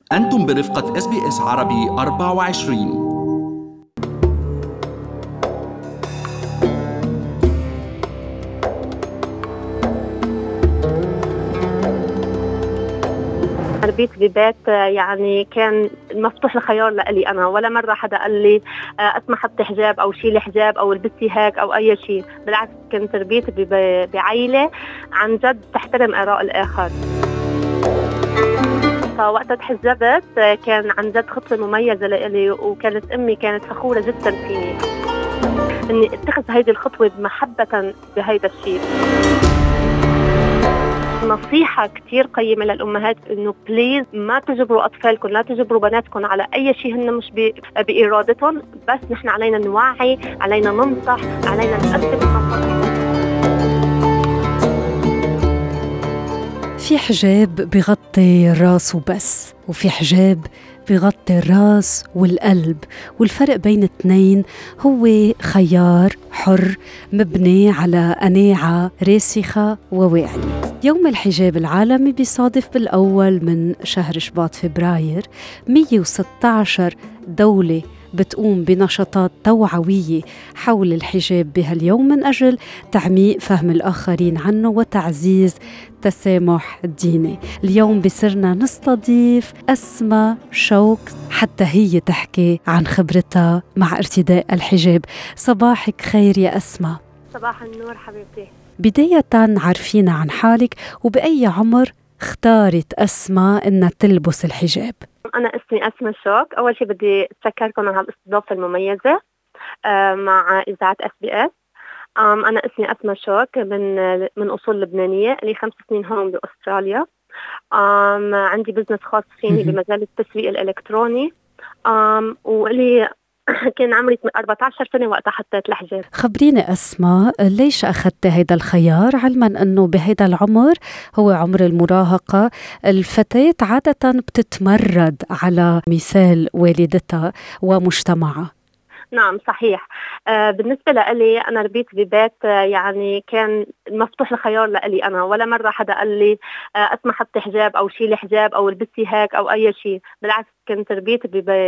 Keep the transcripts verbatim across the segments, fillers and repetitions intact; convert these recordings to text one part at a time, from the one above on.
أنتم برفقة إس بي إس عربي أربعة وعشرين. ربيت ببيت يعني كان مفتوح الخيار لإلي أنا، ولا مرة حدا قال لي أسمع حطي حجاب أو شيلي حجاب أو البسي هيك أو أي شيء. بالعكس كنت ربيت بعائلة عن جد تحترم آراء الآخر. فوقتها تحجبت كان عن جد خطوة مميزة لإلي، وكانت أمي كانت فخورة جدا فيني إني اتخذ هيدي الخطوة محبة بهيدا الشيء. نصيحة كتير قيمة للأمهات إنه بليز ما تجبروا أطفالكم، لا تجبروا بناتكم على أي شيء هن مش بإرادتهم، بس نحن علينا نوعي، علينا ننصح، علينا نقدم النصائح. في حجاب بغطي الراس وبس، وفي حجاب بغطي الراس والقلب، والفرق بين الاثنين هو خيار حر مبني على قناعة راسخة وواعية. يوم الحجاب العالمي بيصادف بالأول من شهر شباط فبراير. مئة وستة عشر دولة بتقوم بنشاطات توعوية حول الحجاب بهاليوم من أجل تعميق فهم الآخرين عنه وتعزيز التسامح الديني. اليوم بصرنا نستضيف أسماء شوق حتى هي تحكي عن خبرتها مع ارتداء الحجاب. صباحك خير يا أسماء. صباح النور حبيبتي. بداية عرفينا عن حالك، وبأي عمر اختارت أسماء إنها تلبس الحجاب؟ أنا اسمي أسماء شوق. أول شيء بدي أتشكركم على الاستضافة المميزة مع إذاعة إس بي إس. أنا اسمي أسماء شوق من من أصول لبنانية، لي خمس سنين هون بأستراليا. عندي بزنس خاص فيني بمجال التسويق الإلكتروني، ولي كان عمري أربعة عشر سنة وقتها حطيت الحجاب. خبريني أسماء، ليش أخذت هيدا الخيار، علما أنه بهيدا العمر هو عمر المراهقة، الفتاة عادة بتتمرد على مثال والدتها ومجتمعها؟ نعم صحيح. آه بالنسبة لي أنا ربيت ببيت آه يعني كان مفتوح الخيار لي أنا، ولا مرة حدا قال لي آه أسمع حطي حجاب أو شيلي حجاب أو البسي هيك أو أي شيء. بالعكس كنت ربيت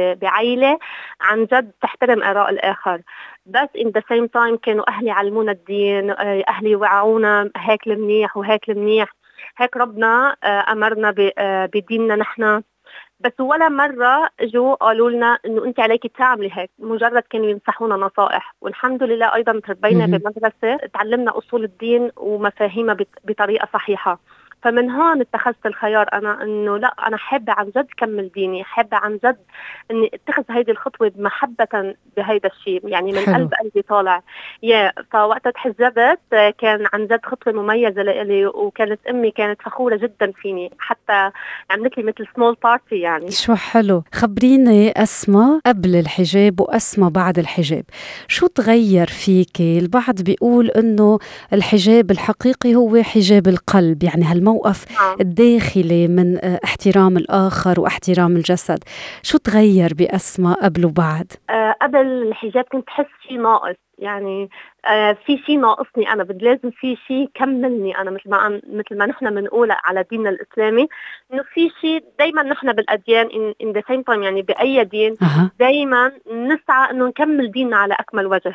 بعائلة عن جد تحترم آراء الآخر، بس in the same time كانوا أهلي علمونا الدين، آه أهلي وعونا هيك المنيح وهيك المنيح، هيك ربنا آه أمرنا بديننا نحن. بس ولا مرة جو قالوا لنا إنه أنت عليك تعملي هيك، مجرد كانوا ينصحونا نصائح. والحمد لله أيضا تربينا بمدرسة تعلمنا أصول الدين ومفاهيمها بطريقة صحيحة. فمن هون اتخذت الخيار أنا إنه لا، أنا حابة عن جد كمل ديني، حابة عن جد إني اتخذ هيدي الخطوة محبة بهيدا الشيء، يعني من حلو. قلب قلبي طالع يا فوقتها تحجبت كان عن جد خطوة مميزة لإلي، وكانت أمي كانت فخورة جدا فيني، حتى عملت لي مثل سمول بارتي. يعني شو حلو. خبريني أسماء قبل الحجاب وأسماء بعد الحجاب، شو تغير فيكي؟ البعض بيقول إنه الحجاب الحقيقي هو حجاب القلب، يعني هالم موقف الداخلي من احترام الآخر واحترام الجسد. شو تغير بأسماء قبل وبعد؟ أه قبل الحجاب كنت حس شيء ناقص، يعني أه في شيء ناقصني أنا، بدي لازم في شيء كملني أنا، مثل ما مثل ما نحن بنقول على ديننا الإسلامي إنه في شيء دايما نحن بالأديان in, in the same time، يعني بأي دين أه. دايما نسعى إنه نكمل ديننا على أكمل وجه.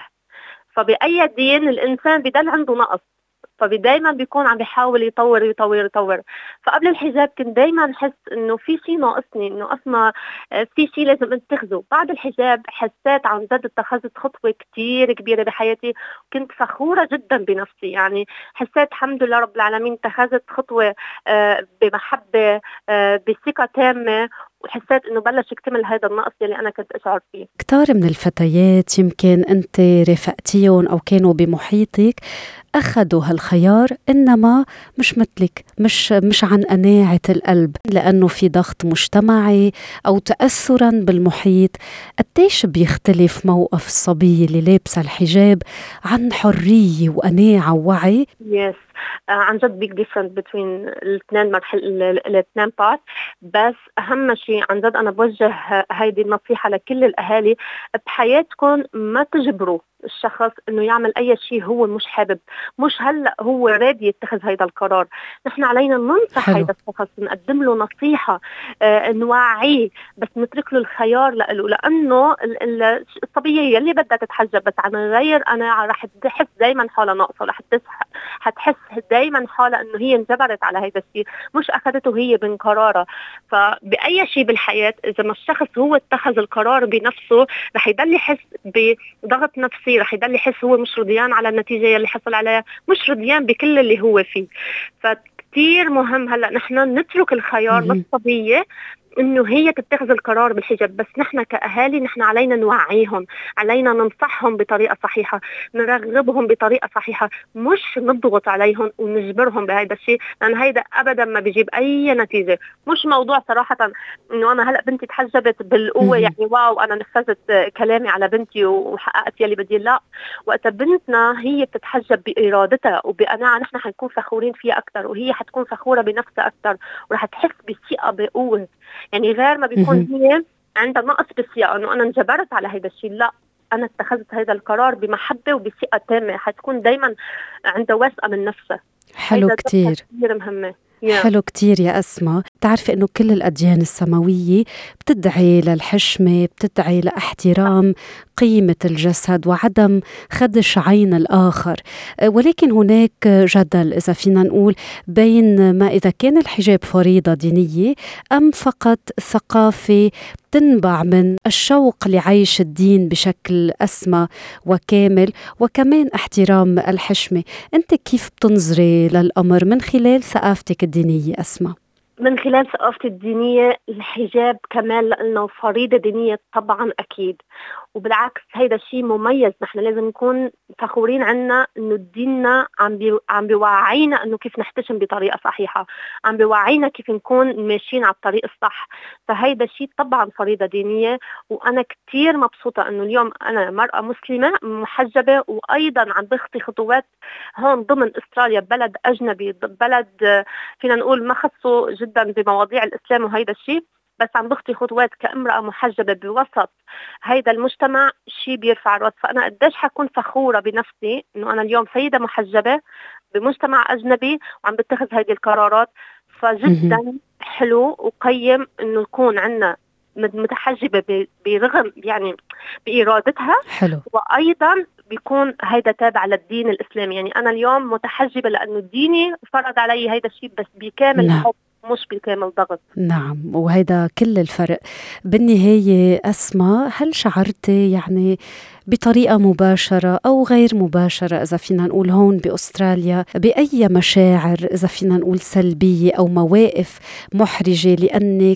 فبأي دين الإنسان بدل عنده نقص، فدايما بيكون عم بيحاول يطور يطور يطور. فقبل الحجاب كنت دايما حس انه في شيء ناقصني، انه اسمع في شيء لازم اتخذه. بعد الحجاب حسيت عن جد اتخذت خطوة كتير كبيرة بحياتي، وكنت فخورة جدا بنفسي. يعني حسيت الحمد لله رب العالمين اتخذت خطوة بمحبة بثقة تامة، وحسيت انه بلش يكتمل هذا النقص اللي انا كنت اشعر فيه. كتار من الفتيات يمكن انت رفقتيهم او كانوا بمحيطك أخذوا هالخيار، إنما مش مثلك، مش مش عن قناعة القلب، لأنه في ضغط مجتمعي أو تأثراً بالمحيط. قديش بيختلف موقف الصبية اللي لابسة الحجاب عن حرية وقناعة ووعي؟ يس عن جد big difference between الاثنين مرحلة الاثنين بارت. بس أهم شيء عن جد أنا بوجه هيدي النصيحة لكل الأهالي بحياتكم، ما تجبروا الشخص انه يعمل اي شيء هو مش حابب، مش هلا هو رادي يتخذ هيدا القرار. نحن علينا ننصح هيدا الشخص، نقدم له نصيحه، آه نوعيه، بس نترك له الخيار له، لانه الطبيعي اللي بدها تتحجب بس عن غير انا رح تحس دائما حالها ناقصه، رح حتحس دائما حالها انه هي انجبرت على هيدا الشيء، مش اخذته هي من قرارها. فباي شيء بالحياه اذا ما الشخص هو اتخذ القرار بنفسه رح يضل يحس بضغط نفسي، رح يضل يحس هو مش رضيان على النتيجة اللي حصل عليها، مش رضيان بكل اللي هو فيه. فكتير مهم هلأ نحن نترك الخيار للصبية انه هي تتخذ القرار بالحجاب، بس نحن كأهالي نحن علينا نوعيهم، علينا ننصحهم بطريقة صحيحة، نرغبهم بطريقة صحيحة، مش نضغط عليهم ونجبرهم بهذا الشيء، لأن هيدا أبدا ما بيجيب أي نتيجة. مش موضوع صراحة انه انا هلأ بنتي تحجبت بالقوة يعني واو انا نفذت كلامي على بنتي وحققت يلي بدي، لا. وقت بنتنا هي بتتحجب بإرادتها وبقناعة نحن حنكون فخورين فيها أكتر، وهي حتكون فخورة بنفسها أكتر، ورح تحس بثقة بقوة. يعني غير ما بيكون هي عندها نقص بالثقة انه انا انجبرت على هيدا الشيء، لا انا اتخذت هيدا القرار بمحبة وبثقة تامة، حتكون دايما عندها واثقة من نفسها. حلو كتير، كتير مهمة. حلو كتير يا أسماء. بتعرفي أنه كل الأديان السماوية بتدعي للحشمة، بتدعي لاحترام قيمة الجسد وعدم خدش عين الآخر، ولكن هناك جدل إذا فينا نقول بين ما إذا كان الحجاب فريضة دينية أم فقط ثقافة تنبع من الشوق لعيش الدين بشكل أسمى وكامل، وكمان احترام الحشمة. أنت كيف بتنظري للأمر من خلال ثقافتك الدينية أسماء؟ من خلال ثقافتي الدينية الحجاب كمان لأنه فريضة دينية طبعا أكيد، وبالعكس هيدا الشيء مميز. نحن لازم نكون فخورين عنا انه ديننا عم بي عم بيوعينا انه كيف نحتشم بطريقه صحيحه، عم بيوعينا كيف نكون ماشيين على الطريق الصح. فهيدا الشيء طبعا فريضه دينيه، وانا كتير مبسوطه انه اليوم انا مرأة مسلمه محجبه، وايضا عم بخطي خطوات هون ضمن استراليا، بلد اجنبي، بلد فينا نقول ما خصه جدا بمواضيع الاسلام وهيدا الشيء، بس عم بخطي خطوات كامرأة محجبة بوسط هيدا المجتمع، شيء بيرفع الراس. فأنا قديش حكون فخورة بنفسي إنه أنا اليوم سيدة محجبة بمجتمع أجنبي وعم بتخذ هيدي القرارات. فجدا حلو وقيم إنه يكون عنا متحجبة برغم يعني بإرادتها، حلو. وأيضا بيكون هيدا تابع للدين الإسلامي. يعني أنا اليوم متحجبة لأنه ديني فرض علي هيدا الشيء، بس بكامل نعم. حب مش بكامل ضغط. نعم، وهيدا كل الفرق. بالنهاية أسماء، هل شعرتي يعني بطريقة مباشرة أو غير مباشرة إذا فينا نقول هون بأستراليا بأي مشاعر إذا فينا نقول سلبية أو مواقف محرجة لأنك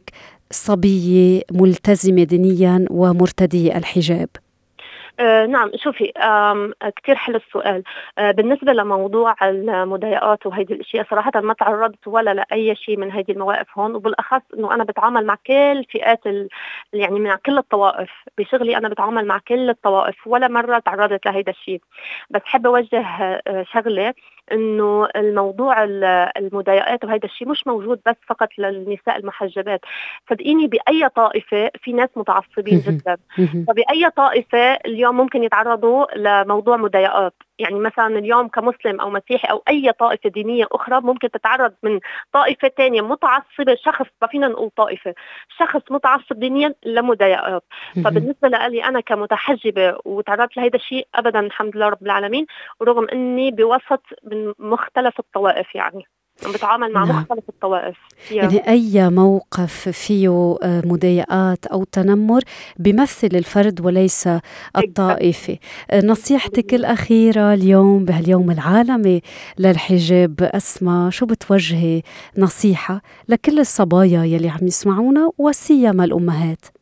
صبية ملتزمة دينيا ومرتدية الحجاب؟ آه نعم، شوفي كتير حلو السؤال. آه بالنسبة لموضوع المضايقات وهيدي الاشياء صراحة ما تعرضت ولا لأي شيء من هيدي المواقف هون، وبالأخص انه انا بتعامل مع كل فئات يعني مع كل الطوائف بشغلي، انا بتعامل مع كل الطوائف، ولا مرة تعرضت لهيدا الشيء. بس حابة اوجه آه شغلة انه الموضوع المضايقات وهيدا الشيء مش موجود بس فقط للنساء المحجبات. صدقيني بأي طائفة في ناس متعصبين جدا، فبأي طائفة اليوم ممكن يتعرضوا لموضوع مضايقات. يعني مثلا اليوم كمسلم أو مسيحي أو أي طائفة دينية أخرى ممكن تتعرض من طائفة تانية متعصبة، شخص ما فينا نقول طائفة، شخص متعصب دينيا لمضايقات. فبالنسبة لي أنا كمتحجبة وتعرضت لهذا الشيء أبدا الحمد لله رب العالمين، ورغم أني بوسط من مختلف الطوائف، يعني بتعامل مع نعم. مختلف الطوائف. يعني أي موقف فيه مضايقات أو تنمر بيمثل الفرد وليس الطائفة. نصيحتك الأخيرة اليوم بهاليوم العالمي للحجاب أسماء، شو بتوجهي نصيحة لكل الصبايا يلي عم يسمعونا وسيما الأمهات؟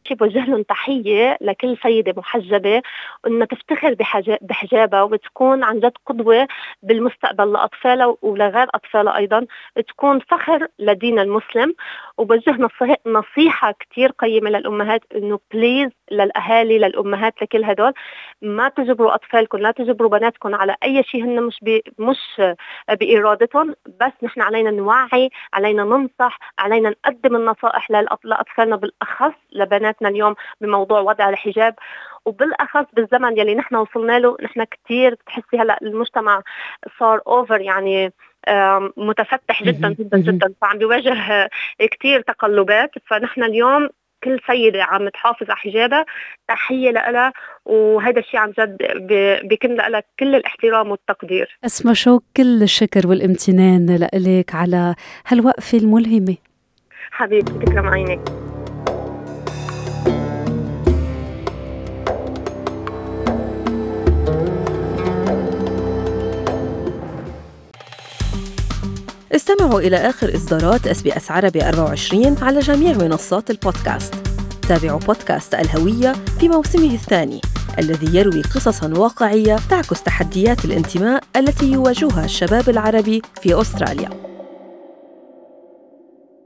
بوجه لهم تحية لكل سيدة محجبة إنها تفتخر بحجا- بحجابها وتكون عن جد قدوة بالمستقبل لأطفالها ولغير أطفالها أيضا، تكون فخر لدين المسلم. وبوجه نصيحة, نصيحة كتير قيمة للأمهات إنه بليز للأهالي للأمهات لكل هدول ما تجبروا أطفالكم، لا تجبروا بناتكم على أي شيء هن مش بي مش بإرادتهم، بس نحن علينا نوعي، علينا ننصح، علينا نقدم النصائح للأط- لأطفالنا بالأخص لبناتنا اليوم بموضوع وضع الحجاب، وبالأخص بالزمن يلي نحن وصلنا له. نحن كتير بتحسي هلأ المجتمع صار أوفر يعني آم، متفتح جدا مهم. جدا مهم. جدا، فعم بيواجه كتير تقلبات. فنحن اليوم كل سيدة عم تحافظ على حجابها تحية لها، وهذا الشيء عن جد ب- بكن لها كل الاحترام والتقدير. أسماء شوق، كل الشكر والامتنان لك على هالوقفة الملهمة. حبيبتي تكرم عينك. استمعوا إلى آخر إصدارات إس بي إس عربي أربعة وعشرين على جميع منصات البودكاست. تابعوا بودكاست الهوية في موسمه الثاني الذي يروي قصصاً واقعية تعكس تحديات الانتماء التي يواجهها الشباب العربي في أستراليا.